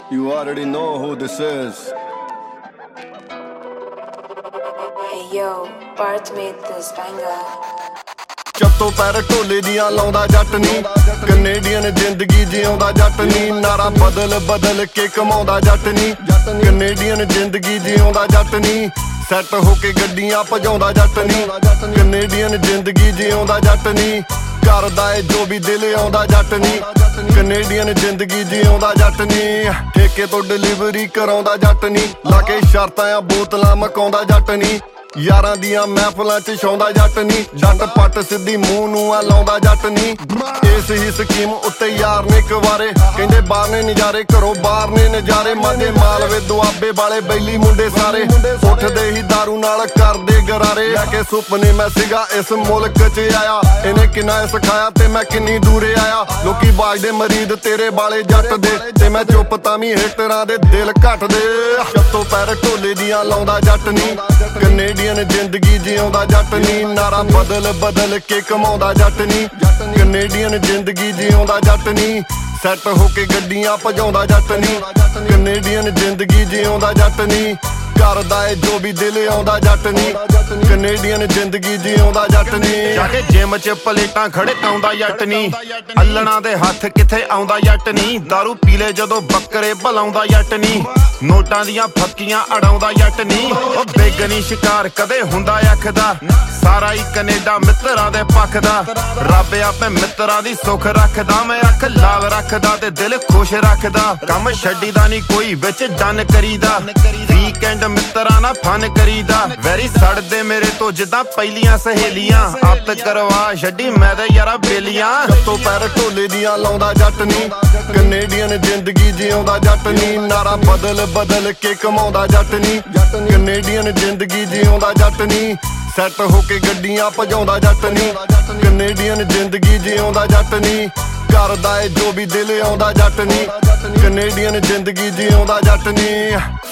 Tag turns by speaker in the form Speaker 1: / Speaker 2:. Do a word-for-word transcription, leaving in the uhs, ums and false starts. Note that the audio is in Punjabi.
Speaker 1: You already know who this is.
Speaker 2: Hey yo, Bart made this banger.
Speaker 1: ਚੱਤੋ ਪੈਰ ਢੋਲੇ ਦੀਆਂ ਲਾਉਂਦਾ ਜੱਟ ਨੀ, ਕੈਨੇਡੀਅਨ ਜ਼ਿੰਦਗੀ ਜਿਉਂਦਾ ਜੱਟ ਨੀ, ਨਾਰਾ ਬਦਲ ਬਦਲ ਕੇ ਕਮਾਉਂਦਾ ਜੱਟ ਨੀ, ਕੈਨੇਡੀਅਨ ਜ਼ਿੰਦਗੀ ਜਿਉਂਦਾ ਜੱਟ ਨੀ, ਸੈੱਟ ਹੋ ਕੇ ਗੱਡੀਆਂ ਭਜਾਉਂਦਾ ਜੱਟ ਨੀ, ਕੈਨੇਡੀਅਨ ਜ਼ਿੰਦਗੀ ਜਿਉਂਦਾ ਜੱਟ ਨੀ, ਕਰਦਾ ਏ ਜੋ ਵੀ ਦਿਲ ਆਉਂਦਾ ਜੱਟ ਨੀ, ਕੈਨੇਡੀਅਨ ਜ਼ਿੰਦਗੀ ਜਿਉਂਦਾ ਜੱਟ ਨੀ, ਠੇਕੇ ਤੋਂ ਡਿਲੀਵਰੀ ਕਰਾਉਂਦਾ ਜੱਟ ਨੀ, ਲਾ ਕੇ ਸ਼ਰਤਾਂ ਆ ਬੋਤਲਾਂ ਮਕਾਉਂਦਾ ਜੱਟ ਨੀ, ਯਾਰਾਂ ਦੀਆਂ ਮਹਿਫਲਾਂ ਚ ਛਾਉਂਦਾ ਜੱਟ ਨੀ, ਜੱਟ ਪੱਟ ਸਿੱਧੀ ਮੂੰਹ ਨੂੰ ਆ ਲਾਉਂਦਾ ਜੱਟ ਨੀ, ਇਸ ਹੀ ਸਕੀਮ ਉੱਤੇ ਯਾਰ ਨੇ ਕਵਾਰੇ, ਕਹਿੰਦੇ ਬਾਹਰ ਨੇ ਨਜ਼ਾਰੇ ਘਰੋਂ ਬਾਹਰ ਨੇ ਨਜ਼ਾਰੇ, ਮਾਝੇ ਮਾਲਵੇ ਦੁਆਬੇ ਵਾਲੇ ਬੈਲੀ ਮੁੰਡੇ ਸਾਰੇ, ਉੱਠਦੇ ਹੀ ਦਾਰੂ ਨਾਲ ਕਰਦੇ ਗਰਾਰੇ, ਲੈ ਕੇ ਸੁਪਨੇ ਮੈਂ ਸੀਗਾ ਇਸ ਮੁਲਕ ਚ ਆਇਆ, ਇਹਨੇ ਕਿੰਨਾ ਸਿਖਾਇਆ ਤੇ ਮੈਂ ਕਿੰਨੀ ਦੂਰੇ ਆਇਆ, ਲੋਕੀ ਬਾਜਦੇ ਮਰੀਦ ਤੇਰੇ ਵਾਲੇ ਜੱਟ ਦੇ, ਤੇ ਮੈਂ ਚੁੱਪ ਤਾਂ ਵੀ ਹੇਟਰਾਂ ਦੇ ਦਿਲ ਘਟਦੇ, ਚੱਤੋ ਪੈਰ ਢੋਲੇ ਦੀਆਂ ਲਾਉਂਦਾ ਜੱਟ ਨੀ, ਕੈਨੇਡੀਅਨ ਜ਼ਿੰਦਗੀ ਜਿਉਂਦਾ ਜੱਟ ਨੀ, ਨਾਰਾ ਬਦਲ ਬਦਲ ਕੇ ਕਮਾਉਂਦਾ ਜੱਟ ਨੀ, ਕੈਨੇਡੀਅਨ ਜ਼ਿੰਦਗੀ ਜਿਉਂਦਾ ਜੱਟ ਨੀ, ਸੈੱਟ ਹੋ ਕੇ ਗੱਡੀਆਂ ਭਜਾਉਂਦਾ ਜੱਟ ਨੀ, ਕੈਨੇਡੀਅਨ ਜ਼ਿੰਦਗੀ ਜਿਉਂਦਾ ਜੱਟ ਨੀ, ਕਰਦਾ ਏ ਜੋ ਵੀ ਦਿਲ ਆਉਂਦਾ ਜੱਟ ਨੀ, ਕੈਨੇਡੀਅਨ ਜ਼ਿੰਦਗੀ ਜਿਉਂਦਾ ਜੱਟ ਨੀ,
Speaker 3: ਜਾ ਕੇ ਜਿਮ ਚ ਪਲੇਟਾਂ ਖੜਕਾਉਂਦਾ ਜੱਟ ਨੀ, ਅੱਲਣਾ ਦੇ ਹੱਥ ਕਿੱਥੇ ਆਉਂਦਾ ਜੱਟ ਨੀ, ਦਾਰੂ ਪੀਲੇ ਜਦੋਂ ਬੱਕਰੇ ਭਲਾਉਂਦਾ ਜੱਟ ਨੀ, ਨੋਟਾਂ ਦੀਆਂ ਫੱਕੀਆਂ ਅੜਾਉਂਦਾ ਜੱਟ ਨੀ, ਉਹ ਬੇਗਨੀ ਸ਼ਿਕਾਰ ਕਦੇ ਹੁੰਦਾ ਅੱਖ ਦਾ, ਸਾਰਾ ਹੀ ਕੈਨੇਡਾ ਮਿੱਤਰਾਂ ਦੇ ਪੱਖ ਦਾ, ਰੱਬ ਆਪੇ ਮਿੱਤਰਾਂ ਦੀ ਸੁੱਖ ਰੱਖਦਾ, ਮੈਂ ਅੱਖ ਲਾਲ ਰੱਖਦਾ ਤੇ ਦਿਲ ਖੁਸ਼ ਰੱਖਦਾ, ਕੰਮ ਛੱਡੀਦਾ ਨੀ ਕੋਈ ਵਿੱਚ ਡਨ ਕਰੀਦਾ, ਵੀਕਐਂਡ ਮਿੱਤਰਾਂ ਨਾਲ ਫਨ ਕਰੀਦਾ, ਵੈਰੀ ਸੜਦੇ ਮੇਰੇ ਤੋਂ ਜਿੱਦਾਂ ਪਹਿਲੀਆਂ ਸਹੇਲੀਆਂ, ਅੱਤ ਕਰਵਾ ਛੱਡੀ ਮੈਂ ਤੇ ਯਾਰਾ ਬੇਲੀਆਂ,
Speaker 1: ਚੱਤੋ ਪੈਰ ਢੋਲੇ ਦੀਆਂ ਲਾਉਂਦਾ ਜੱਟ ਨੀ, ਕੈਨੇਡੀਅਨ ਜ਼ਿੰਦਗੀ ਜਿਉਂਦਾ ਜੱਟ ਨੀ, ਨਾਰਾ ਬਦਲ ਬਦਲ ਕੇ ਕਮਾਉਂਦਾ ਜੱਟ ਨੀ, ਕੈਨੇਡੀਅਨ ਜ਼ਿੰਦਗੀ ਜਿਉਂਦਾ ਜੱਟ ਨੀ, ਸੈੱਟ ਹੋ ਕੇ ਗੱਡੀਆਂ ਭਜਾਉਂਦਾ ਜੱਟ ਨੀ, ਕੈਨੇਡੀਅਨ ਜ਼ਿੰਦਗੀ ਜਿਉਂਦਾ ਜੱਟ ਨੀ, ਕਰਦਾ ਏ ਜੋ ਵੀ ਦਿਲ ਆਉਂਦਾ ਜੱਟ ਨੀ, ਕੈਨੇਡੀਅਨ ਜ਼ਿੰਦਗੀ ਜਿਉਂਦਾ ਜੱਟ ਨੀ।